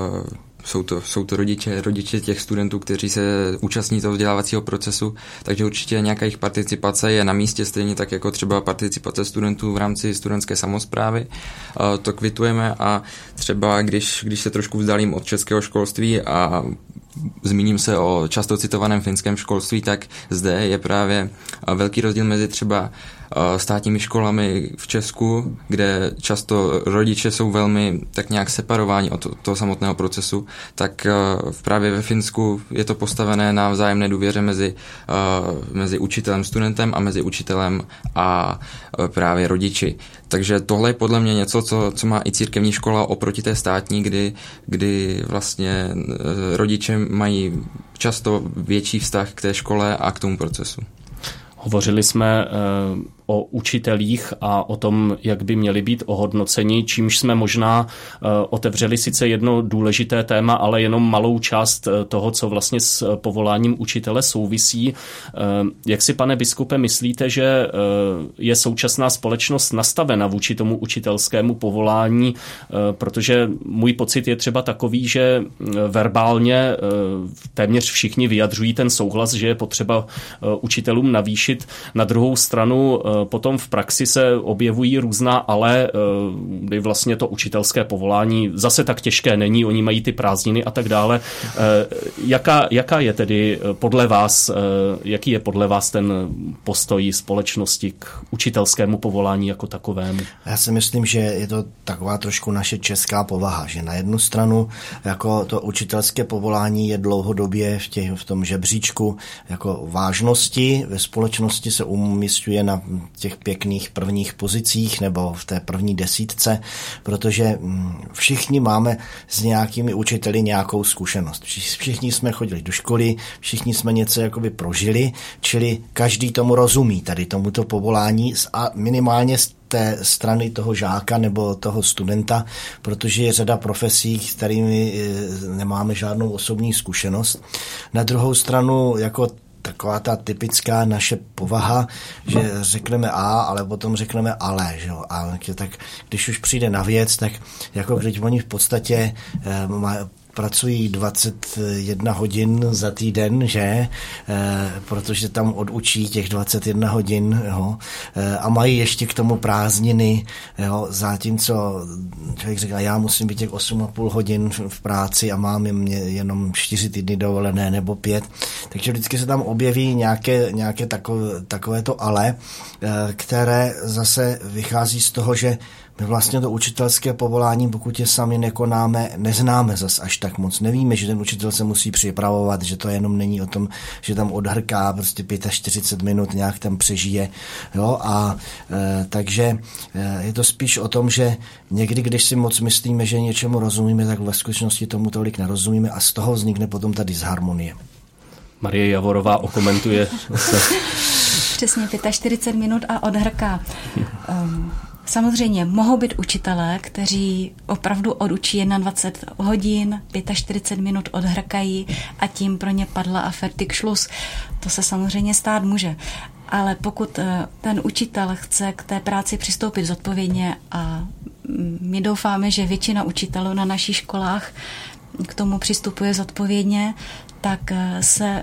Jsou to, jsou to rodiče, rodiče těch studentů, kteří se účastní toho vzdělávacího procesu, takže určitě nějaká jejich participace je na místě, stejně tak jako třeba participace studentů v rámci studentské samosprávy. To kvitujeme a třeba když, když se trošku vzdálím od českého školství a zmíním se o často citovaném finském školství, tak zde je právě velký rozdíl mezi třeba státními školami v Česku, kde často rodiče jsou velmi tak nějak separováni od toho samotného procesu, tak právě ve Finsku je to postavené na vzájemné důvěře mezi, mezi učitelem, studentem a mezi učitelem a právě rodiči. Takže tohle je podle mě něco, co, co má i církevní škola oproti té státní, kdy, kdy vlastně rodiče mají často větší vztah k té škole a k tomu procesu. Hovořili jsme o učitelích a o tom, jak by měli být ohodnoceni, čímž jsme možná otevřeli sice jedno důležité téma, ale jenom malou část toho, co vlastně s povoláním učitele souvisí. Jak si, pane biskupe, myslíte, že je současná společnost nastavena vůči tomu učitelskému povolání, protože můj pocit je třeba takový, že verbálně téměř všichni vyjadřují ten souhlas, že je potřeba učitelům navýšit. Na druhou stranu potom v praxi se objevují různá ale, kdy vlastně to učitelské povolání zase tak těžké není, oni mají ty prázdniny a tak dále. Jaká, jaká je tedy podle vás, jaký je podle vás ten postoj společnosti k učitelskému povolání jako takovému? Já si myslím, že je to taková trošku naše česká povaha, že na jednu stranu jako to učitelské povolání je dlouhodobě v, těch, v tom žebříčku jako vážnosti ve společnosti se umísťuje na těch pěkných prvních pozicích nebo v té první desítce, protože všichni máme s nějakými učiteli nějakou zkušenost. Všichni jsme chodili do školy, všichni jsme něco jakoby prožili, čili každý tomu rozumí tady tomuto povolání a minimálně z té strany toho žáka nebo toho studenta, protože je řada profesí, s kterými nemáme žádnou osobní zkušenost. Na druhou stranu jako taková ta typická naše povaha, že řekneme A, ale potom řekneme ale, že jo. A tak když už přijde na věc, tak jako když oni v podstatě eh, má, pracují dvacet jedna hodin za týden, že? E, protože tam odučí těch dvacet jedna hodin, jo? E, a mají ještě k tomu prázdniny, jo? Zatímco člověk říká, já musím být těch osm a půl hodin v práci a mám mě jenom čtyři týdny dovolené nebo pět. Takže vždycky se tam objeví nějaké, nějaké takové, takové to ale, e, které zase vychází z toho, že My vlastně to učitelské povolání, pokud je sami nekonáme, neznáme zas až tak moc. Nevíme, že ten učitel se musí připravovat, že to jenom není o tom, že tam odhrká prostě čtyřicet pět minut, nějak tam přežije. Jo? A e, takže e, je to spíš o tom, že někdy, když si moc myslíme, že něčemu rozumíme, tak v skutečnosti tomu tolik nerozumíme a z toho vznikne potom ta disharmonie. Marie Javorová okomentuje se. Přesně čtyřicet pět minut a odhrká. Um, samozřejmě mohou být učitelé, kteří opravdu odučí dvacet jedna hodin, čtyřicet pět minut odhrkají a tím pro ně padla a fertig Schluss. To se samozřejmě stát může. Ale pokud ten učitel chce k té práci přistoupit zodpovědně a my doufáme, že většina učitelů na našich školách k tomu přistupuje zodpovědně, tak se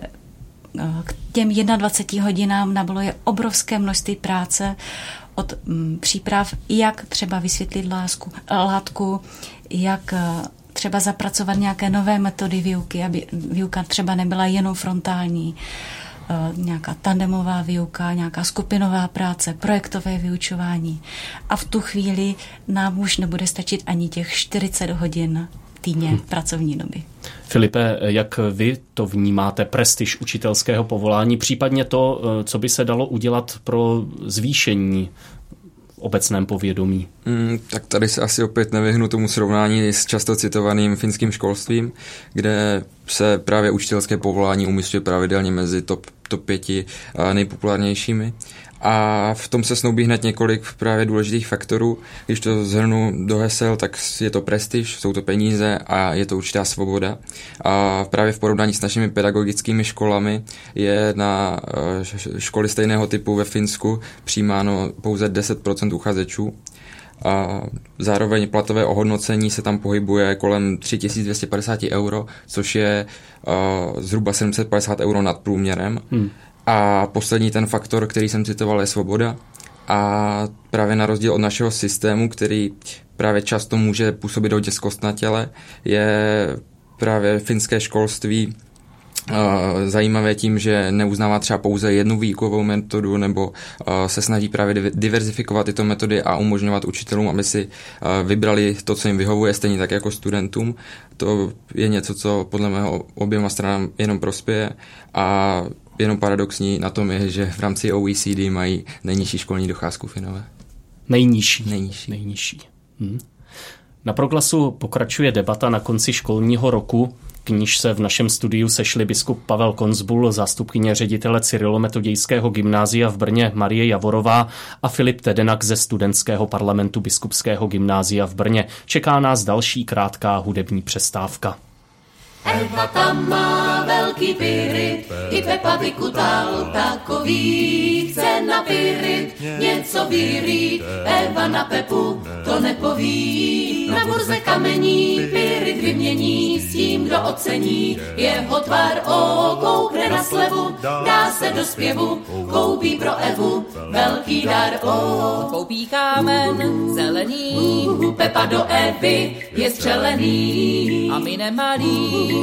k těm dvaceti jedna hodinám nabaluje obrovské množství práce od příprav, jak třeba vysvětlit lásku, látku, jak třeba zapracovat nějaké nové metody výuky, aby výuka třeba nebyla jenom frontální, nějaká tandemová výuka, nějaká skupinová práce, projektové vyučování. A v tu chvíli nám už nebude stačit ani těch čtyřicet hodin týdně hmm. pracovní doby. Filipe, jak vy to vnímáte, prestiž učitelského povolání, případně to, co by se dalo udělat pro zvýšení v obecném povědomí? Mm, tak tady se asi opět nevyhnu tomu srovnání s často citovaným finským školstvím, kde se právě učitelské povolání umístuje pravidelně mezi top, top pěti nejpopulárnějšími. A v tom se snoubí hned několik právě důležitých faktorů. Když to shrnu do hesel, tak je to prestiž, jsou to peníze a je to určitá svoboda. A právě v porovnání s našimi pedagogickými školami je na školy stejného typu ve Finsku přijímáno pouze deset procent uchazečů. A zároveň platové ohodnocení se tam pohybuje kolem tři tisíce dvě stě padesát euro, což je uh, zhruba sedm set padesát euro nad průměrem. Hmm. A poslední ten faktor, který jsem citoval, je svoboda. A právě na rozdíl od našeho systému, který právě často může působit hodně zkostnatěle, je právě finské školství zajímavé tím, že neuznává třeba pouze jednu výukovou metodu nebo se snaží právě diverzifikovat tyto metody a umožňovat učitelům, aby si vybrali to, co jim vyhovuje, stejně tak jako studentům. To je něco, co podle mého oběma stranám jenom prospěje a jenom paradoxní na tom je, že v rámci O E C D mají nejnižší školní docházku Finové. Nejnižší. Nejnižší. Nejnižší. Hm. Na Proglasu pokračuje debata na konci školního roku, k níž se v našem studiu sešli biskup Pavel Konzbul, zástupkyně ředitele Cyrilometodějského gymnázia v Brně Marie Javorová a Filip Tedenak ze studentského parlamentu biskupského gymnázia v Brně. Čeká nás další krátká hudební přestávka. Eva tam má velký pyrit, i Pepa vykutal takový, chce napyrit, něco vyrýt, Eva na Pepu to nepoví. Na burze kamení pyrit vymění, s tím, kdo ocení, jeho tvar o, koukne na slevu, dá se do zpěvu, koupí pro Evu velký dar o. Koupí kámen zelený, Pepa do Evy je střelený a my nemalý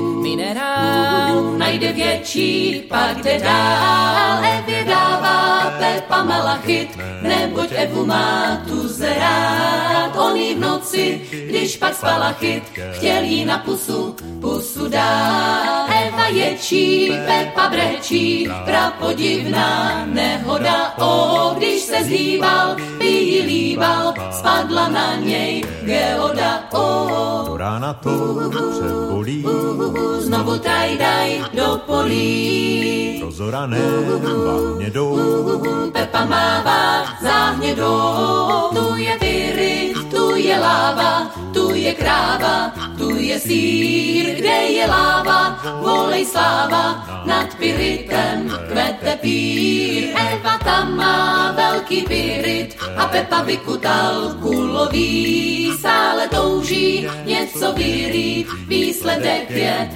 minerál najde větší, pak jde dál. Evě dává Pepa malachit, neboť Evu má tu zerát. On jí v noci, když pak spala chyt, chtěl jí na pusu, pusu dá. Eva ječí, Pepa brečí, prapodivná nehoda, o, když se zlíval, by jí líbal, spadla na něj geoda, o. Do rána to přebolí, znovu tajdaj do polí. Prozorané hnědou, Pepa mává záhnědou. Tu je pyrit, tu je láva, tu je kráva, tu je sýr, kde je láva, volej sláva, nad pyritem kvete pír. Eva tam má velký pyrit a Pepa vykutal kulový, stále touží něco vyrýt, výsledek je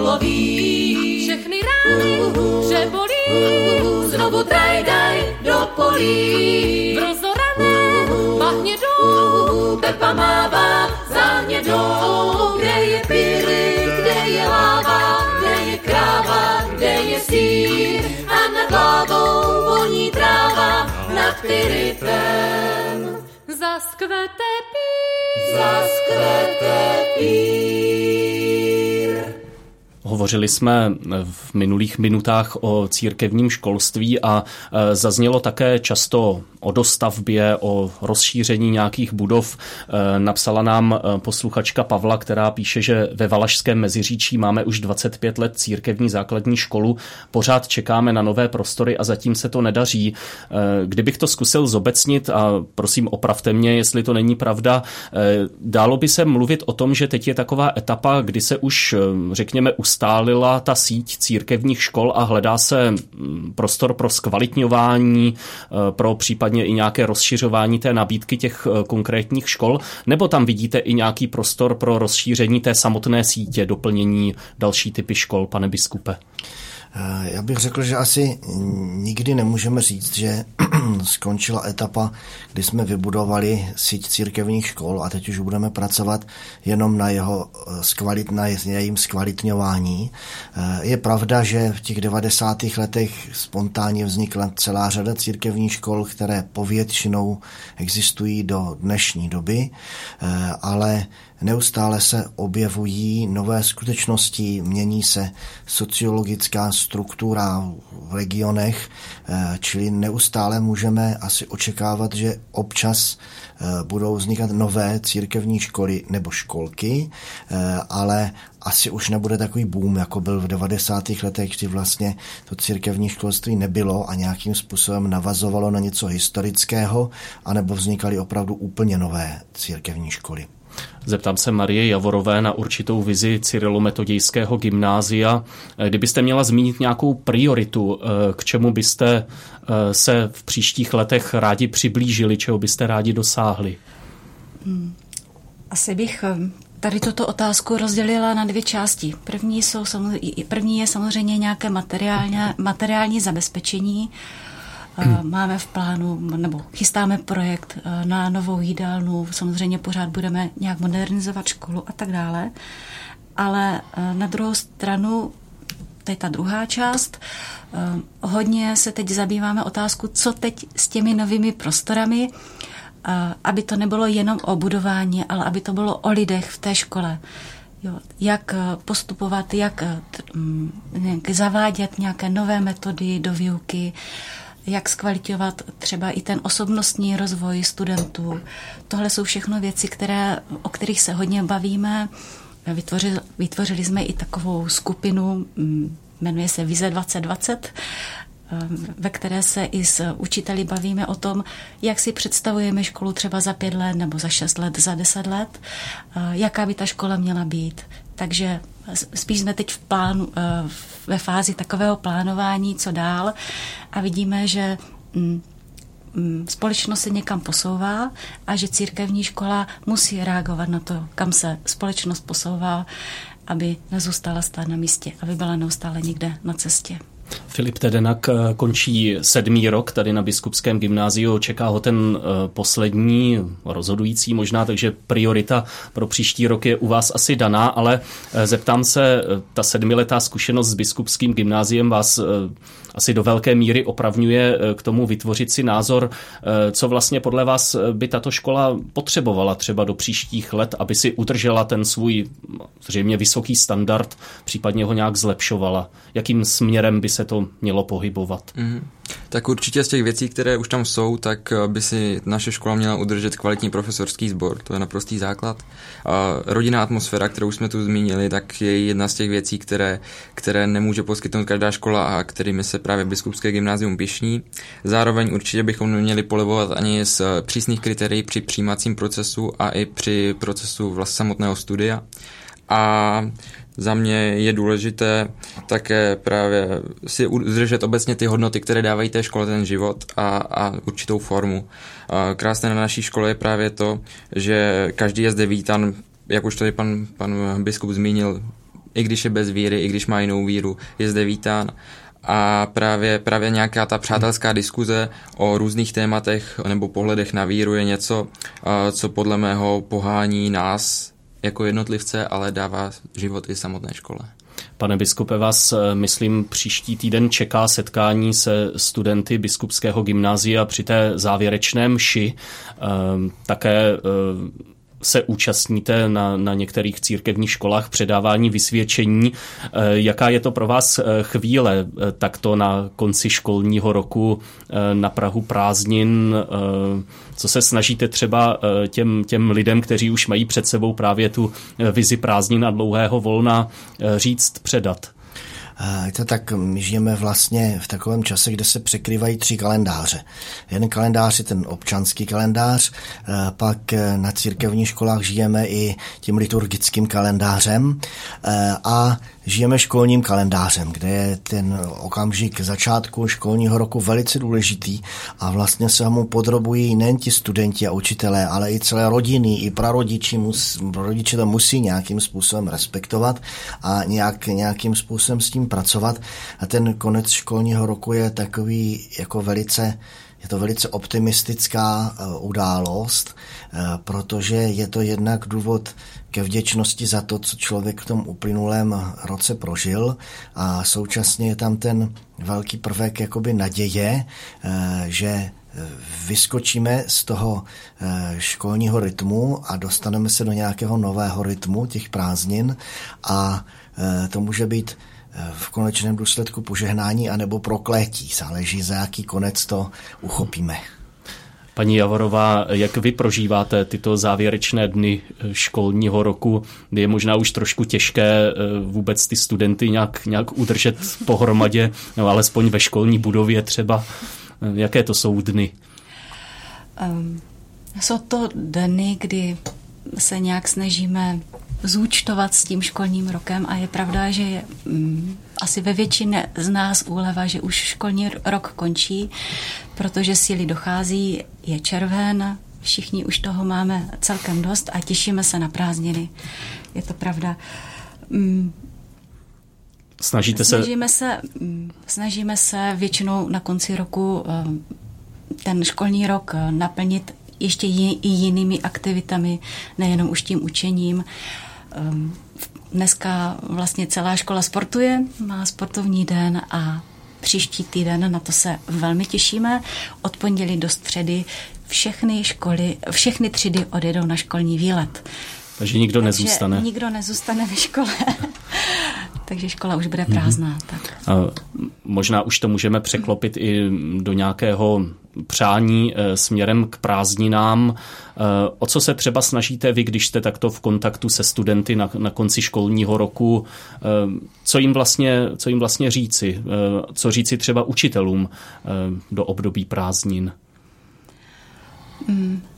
nulový. Všechny rány přebolí, znovu trajdaj do polí. Prozorané mahnědou, Pepa mává záhnědou, kde je pyrit, kde je láva, kde je kráva, kde je sýr a nad hlavou voní tráva nad pyritem. Za Zaskvete pír, zaskvete pír. Hovořili jsme v minulých minutách o církevním školství a zaznělo také často o dostavbě, o rozšíření nějakých budov. Napsala nám posluchačka Pavla, která píše, že ve Valašském Meziříčí máme už dvacet pět let církevní základní školu, pořád čekáme na nové prostory a zatím se to nedaří. Kdybych to zkusil zobecnit, a prosím opravte mě, jestli to není pravda, dálo by se mluvit o tom, že teď je taková etapa, kdy se už, řekněme, ustálila ta síť církevních škol a hledá se prostor pro zkvalitňování, pro případně i nějaké rozšiřování té nabídky těch konkrétních škol, nebo tam vidíte i nějaký prostor pro rozšíření té samotné sítě, doplnění další typy škol, pane biskupe? Já bych řekl, že asi nikdy nemůžeme říct, že skončila etapa, kdy jsme vybudovali síť církevních škol a teď už budeme pracovat jenom na jeho zkvalit, na jejím zkvalitňování. Je pravda, že v těch devadesátých letech spontánně vznikla celá řada církevních škol, které povětšinou existují do dnešní doby, ale neustále se objevují nové skutečnosti, mění se sociologická struktura v regionech, čili neustále můžeme asi očekávat, že občas budou vznikat nové církevní školy nebo školky, ale asi už nebude takový boom, jako byl v devadesátých letech, kdy vlastně to církevní školství nebylo a nějakým způsobem navazovalo na něco historického, anebo vznikaly opravdu úplně nové církevní školy. Zeptám se Marie Javorové na určitou vizi Cyrilometodějského gymnázia. Kdybyste měla zmínit nějakou prioritu, k čemu byste se v příštích letech rádi přiblížili, čeho byste rádi dosáhli? Asi bych tady tuto otázku rozdělila na dvě části. První, jsou, první je samozřejmě nějaké materiální, materiální zabezpečení. Máme v plánu, nebo chystáme projekt na novou jídelnu, samozřejmě pořád budeme nějak modernizovat školu a tak dále. Ale na druhou stranu, to je ta druhá část, hodně se teď zabýváme otázku, co teď s těmi novými prostorami, aby to nebylo jenom o budování, ale aby to bylo o lidech v té škole. Jo, jak postupovat, jak, jak zavádět nějaké nové metody do výuky, jak zkvalitňovat třeba i ten osobnostní rozvoj studentů. Tohle jsou všechno věci, které, o kterých se hodně bavíme. Vytvořili, vytvořili jsme i takovou skupinu, jmenuje se Vize dvacet dvacet, ve které se i s učiteli bavíme o tom, jak si představujeme školu třeba za pět let nebo za šest let, za deset let, jaká by ta škola měla být. Takže spíš jsme teď v plánu, ve fázi takového plánování, co dál, a vidíme, že společnost se někam posouvá a že církevní škola musí reagovat na to, kam se společnost posouvá, aby nezůstala stát na místě, aby byla neustále někde na cestě. Filip Tedenak končí sedmý rok tady na Biskupském gymnáziu, čeká ho ten poslední, rozhodující možná, takže priorita pro příští rok je u vás asi daná, ale zeptám se, ta sedmiletá zkušenost s Biskupským gymnáziem vás asi do velké míry opravňuje k tomu vytvořit si názor, co vlastně podle vás by tato škola potřebovala třeba do příštích let, aby si udržela ten svůj zřejmě vysoký standard, případně ho nějak zlepšovala. Jakým směrem by se to mělo pohybovat? Mm. Tak určitě z těch věcí, které už tam jsou, tak by si naše škola měla udržet kvalitní profesorský sbor, to je naprostý základ. A rodinná atmosféra, kterou jsme tu zmínili, tak je jedna z těch věcí, které, které nemůže poskytnout každá škola a kterými se právě Biskupské gymnázium pyšní. Zároveň určitě bychom neměli polevovat ani z přísných kritérií při přijímacím procesu a i při procesu vlastně samotného studia. A za mě je důležité také právě si udržet obecně ty hodnoty, které dávají té škole ten život a, a určitou formu. A krásné na naší škole je právě to, že každý je zde vítan, jak už tady pan, pan biskup zmínil, i když je bez víry, i když má jinou víru, je zde vítán. A právě, právě nějaká ta přátelská diskuze o různých tématech nebo pohledech na víru je něco, co podle mého pohání nás jako jednotlivce, ale dává život i samotné škole. Pane biskupe, vás, myslím, příští týden čeká setkání se studenty Biskupského gymnázia při té závěrečné mši. Také se účastníte na, na některých církevních školách předávání vysvědčení. Jaká je to pro vás chvíle takto na konci školního roku, na prahu prázdnin? Co se snažíte třeba těm, těm lidem, kteří už mají před sebou právě tu vizi prázdnin a dlouhého volna, říct, předat? Je to tak, my žijeme vlastně v takovém čase, kde se překrývají tři kalendáře. Jeden kalendář je ten občanský kalendář, pak na církevních školách žijeme i tím liturgickým kalendářem a žijeme školním kalendářem, kde je ten okamžik začátku školního roku velice důležitý a vlastně se mu podrobují nejen ti studenti a učitelé, ale i celé rodiny, i prarodiči, mus, rodiče to musí nějakým způsobem respektovat a nějak, nějakým způsobem s tím pracovat. A ten konec školního roku je takový jako velice Je to velice optimistická událost, protože je to jednak důvod ke vděčnosti za to, co člověk v tom uplynulém roce prožil a současně je tam ten velký prvek jakoby naděje, že vyskočíme z toho školního rytmu a dostaneme se do nějakého nového rytmu těch prázdnin a to může být v konečném důsledku požehnání anebo prokletí. Záleží, za jaký konec to uchopíme. Paní Javorová, jak vy prožíváte tyto závěrečné dny školního roku, kdy je možná už trošku těžké vůbec ty studenty nějak, nějak udržet pohromadě, no alespoň ve školní budově třeba. Jaké to jsou dny? Um, jsou to dny, kdy se nějak snažíme zúčtovat s tím školním rokem a je pravda, že je mm, asi ve většině z nás úleva, že už školní rok končí, protože síly dochází, je červen, všichni už toho máme celkem dost a těšíme se na prázdniny. Je to pravda. Mm, Snažíte se... Snažíme se, snažíme se většinou na konci roku ten školní rok naplnit ještě i jinými aktivitami, nejenom už tím učením. Dneska vlastně celá škola sportuje, má sportovní den a příští týden na to se velmi těšíme. Od pondělí do středy všechny školy, všechny třídy odjedou na školní výlet. Takže nikdo Takže nezůstane. nikdo nezůstane ve škole. Takže škola už bude prázdná. Mm-hmm. Tak. A možná už to můžeme překlopit i do nějakého přání e, směrem k prázdninám. E, o co se třeba snažíte vy, když jste takto v kontaktu se studenty na, na konci školního roku? E, co jim vlastně, co jim vlastně říci? E, co říci třeba učitelům e, do období prázdnin? Mm.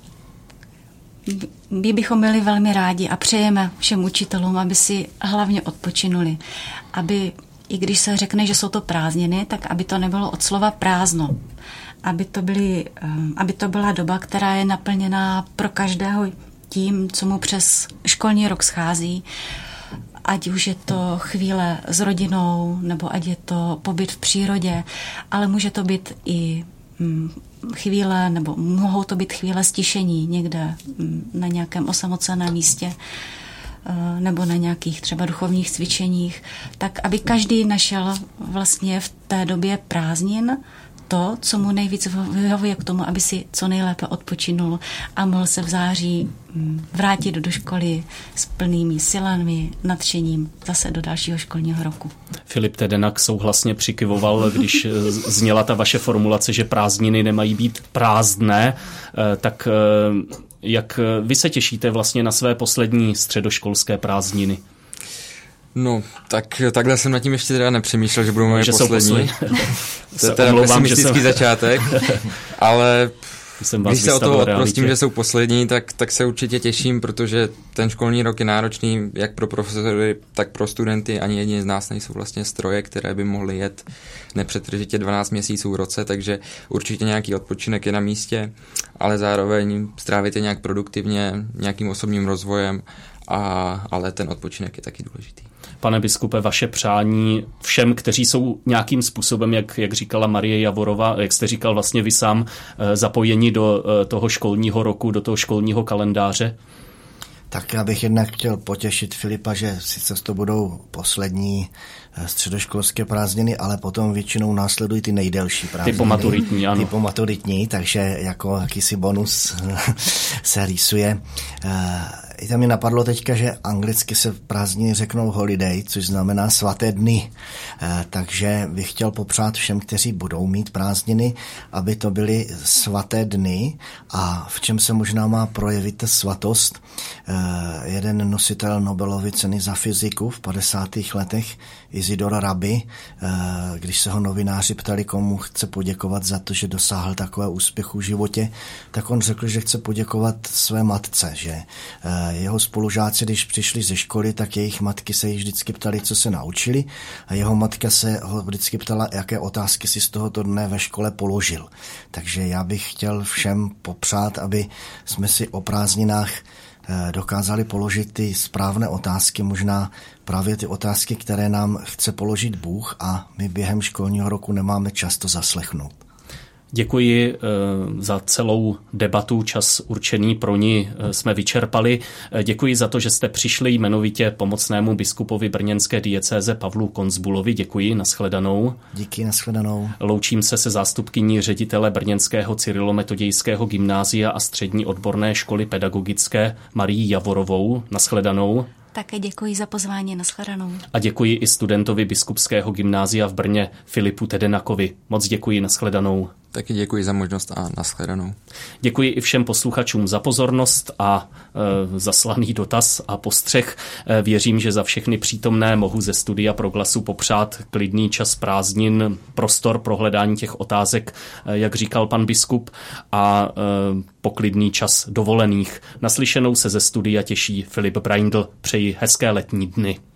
My bychom byli velmi rádi a přejeme všem učitelům, aby si hlavně odpočinuli. Aby, i když se řekne, že jsou to prázdniny, tak aby to nebylo od slova prázdno. Aby to, byly, aby to byla doba, která je naplněná pro každého tím, co mu přes školní rok schází. Ať už je to chvíle s rodinou, nebo ať je to pobyt v přírodě, ale může to být i chvíle, nebo mohou to být chvíle stišení někde na nějakém osamoceném místě nebo na nějakých třeba duchovních cvičeních, tak aby každý našel vlastně v té době prázdnin to, co mu nejvíc vyhovuje k tomu, aby si co nejlépe odpočinul a mohl se v září vrátit do školy s plnými silami, nadšením zase do dalšího školního roku. Filip Tedenak souhlasně přikyvoval, když zněla ta vaše formulace, že prázdniny nemají být prázdné, tak jak vy se těšíte vlastně na své poslední středoškolské prázdniny? No, tak takhle jsem nad tím ještě teda nepřemýšlel, že budou moje že poslední. To je teda omlouvám, pesimistický jsem... začátek, ale jsem vás když se o to odprostím, realitě. že jsou poslední, tak, tak se určitě těším, protože ten školní rok je náročný jak pro profesory, tak pro studenty. Ani jediný z nás nejsou vlastně stroje, které by mohly jet nepřetržitě dvanáct měsíců v roce, takže určitě nějaký odpočinek je na místě, ale zároveň strávit je nějak produktivně, nějakým osobním rozvojem, a, ale ten odpočinek je taky důležitý. Pane biskupe, vaše přání všem, kteří jsou nějakým způsobem, jak, jak říkala Marie Javorova, jak jste říkal vlastně vy sám, zapojeni do toho školního roku, do toho školního kalendáře? Tak já bych jednak chtěl potěšit Filipa, že sice to budou poslední středoškolské prázdniny, ale potom většinou následují ty nejdelší prázdniny. Ty pomaturitní, ano. Ty pomaturitní, takže jako jakýsi bonus se rýsuje. I tam mi napadlo teďka, že anglicky se prázdniny řeknou holiday, což znamená svaté dny. Takže bych chtěl popřát všem, kteří budou mít prázdniny, aby to byly svaté dny a v čem se možná má projevit ta svatost. Jeden nositel Nobelovy ceny za fyziku v padesátých letech, Isidor Rabi, když se ho novináři ptali, komu chce poděkovat za to, že dosáhl takové úspěchu v životě, tak on řekl, že chce poděkovat své matce, že jeho spolužáci, když přišli ze školy, tak jejich matky se jí vždycky ptali, co se naučili a jeho matka se ho vždycky ptala, jaké otázky si z tohoto dne ve škole položil. Takže já bych chtěl všem popřát, aby jsme si o prázdninách dokázali položit ty správné otázky, možná právě ty otázky, které nám chce položit Bůh a my během školního roku nemáme čas to zaslechnout. Děkuji za celou debatu, čas určený pro ní jsme vyčerpali. Děkuji za to, že jste přišli jmenovitě pomocnému biskupovi brněnské diecéze Pavlu Konzbulovi. Děkuji, nashledanou. Díky, nashledanou. Loučím se se zástupkyní ředitele brněnského cyrilometodějského gymnázia a střední odborné školy pedagogické Marii Javorovou. Nashledanou. Také děkuji za pozvání, nashledanou. A děkuji i studentovi biskupského gymnázia v Brně Filipu Tedenakovi. Moc děkuji, nashledanou. Taky děkuji za možnost a nashledanou. Děkuji i všem posluchačům za pozornost a e, zaslaný dotaz a postřeh. E, věřím, že za všechny přítomné mohu ze studia Proglasu popřát klidný čas prázdnin, prostor pro hledání těch otázek, e, jak říkal pan biskup, a e, poklidný čas dovolených. Naslyšenou se ze studia těší Filip Braindl. Přeji hezké letní dny.